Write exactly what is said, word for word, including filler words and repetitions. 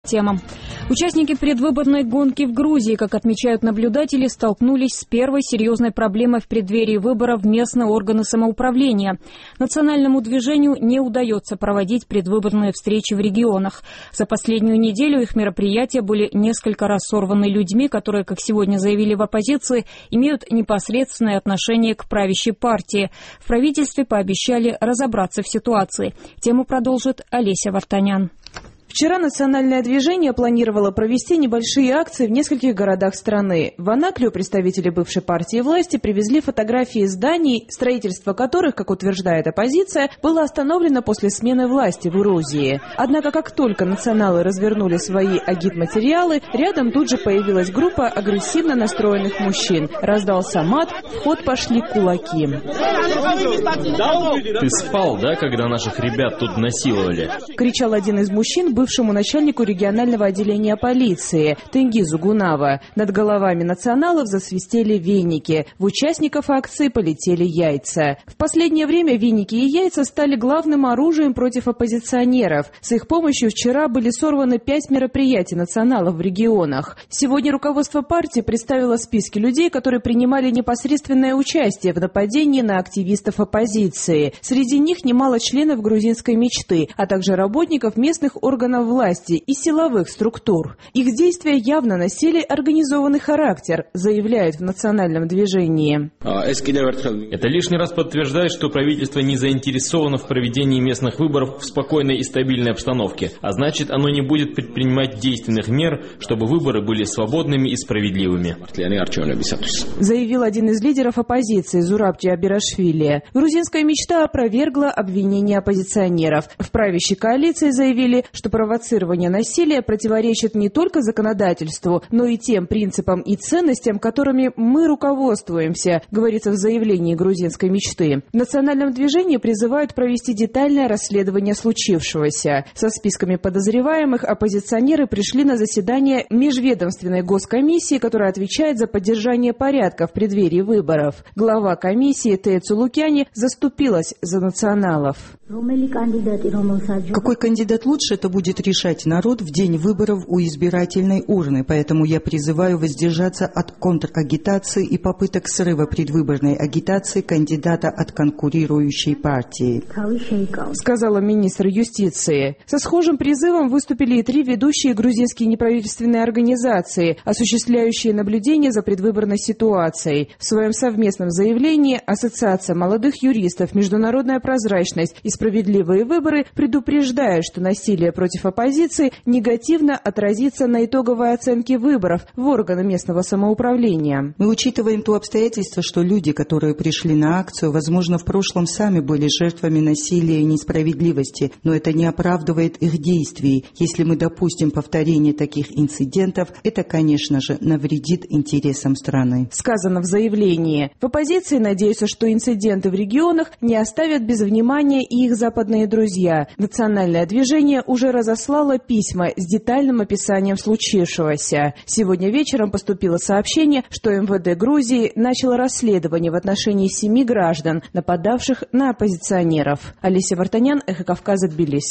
Тема. Участники предвыборной гонки в Грузии, как отмечают наблюдатели, столкнулись с первой серьезной проблемой в преддверии выборов в местные органы самоуправления. Национальному движению не удается проводить предвыборные встречи в регионах. За последнюю неделю их мероприятия были несколько раз сорваны людьми, которые, как сегодня заявили в оппозиции, имеют непосредственное отношение к правящей партии. В правительстве пообещали разобраться в ситуации. Тему продолжит Олеся Вартанян. Вчера национальное движение планировало провести небольшие акции в нескольких городах страны. В Анаклию представители бывшей партии власти привезли фотографии зданий, строительство которых, как утверждает оппозиция, было остановлено после смены власти в Грузии. Однако, как только националы развернули свои агитматериалы, рядом тут же появилась группа агрессивно настроенных мужчин. Раздался мат, в ход пошли кулаки. Ты спал, да, когда наших ребят тут насиловали? Кричал один из мужчин, бывшему начальнику регионального отделения полиции Тенгизу Гунава. Над головами националов засвистели веники. В участников акции полетели яйца. В последнее время веники и яйца стали главным оружием против оппозиционеров. С их помощью вчера были сорваны пять мероприятий националов в регионах. Сегодня руководство партии представило списки людей, которые принимали непосредственное участие в нападении на активистов оппозиции. Среди них немало членов грузинской мечты, а также работников местных органов власти и силовых структур. Их действия явно носили организованный характер, заявляют в национальном движении. Это лишний раз подтверждает, что правительство не заинтересовано в проведении местных выборов в спокойной и стабильной обстановке, а значит, оно не будет предпринимать действенных мер, чтобы выборы были свободными и справедливыми. Заявил один из лидеров оппозиции Зураб Джабирашвили. Грузинская мечта опровергла обвинения оппозиционеров. В правящей коалиции заявили, что провоцирование насилия противоречит не только законодательству, но и тем принципам и ценностям, которыми мы руководствуемся, говорится в заявлении грузинской мечты. В национальном движении призывают провести детальное расследование случившегося. Со списками подозреваемых оппозиционеры пришли на заседание межведомственной госкомиссии, которая отвечает за поддержание порядка в преддверии выборов. Глава комиссии Тея Цулукяни заступилась за националов. Какой кандидат лучше, это будет решать народ в день выборов у избирательной урны, поэтому я призываю воздержаться от контрагитации и попыток срыва предвыборной агитации кандидата от конкурирующей партии, сказала министр юстиции. Со схожим призывом выступили и три ведущие грузинские неправительственные организации, осуществляющие наблюдение за предвыборной ситуацией. В своем совместном заявлении Ассоциация молодых юристов, Международная прозрачность и справедливые выборы предупреждают, что насилие против оппозиции негативно отразится на итоговой оценке выборов в органы местного самоуправления. Мы учитываем то обстоятельство, что люди, которые пришли на акцию, возможно, в прошлом сами были жертвами насилия и несправедливости, но это не оправдывает их действий. Если мы допустим повторение таких инцидентов, это, конечно же, навредит интересам страны. Сказано в заявлении. В оппозиции надеются, что инциденты в регионах не оставят без внимания и их западные друзья. Национальное движение уже разослала письма с детальным описанием случившегося. Сегодня вечером поступило сообщение, что эм вэ дэ Грузии начало расследование в отношении семи граждан, нападавших на оппозиционеров. Олеся Вартанян, Эхо Кавказа, Тбилиси.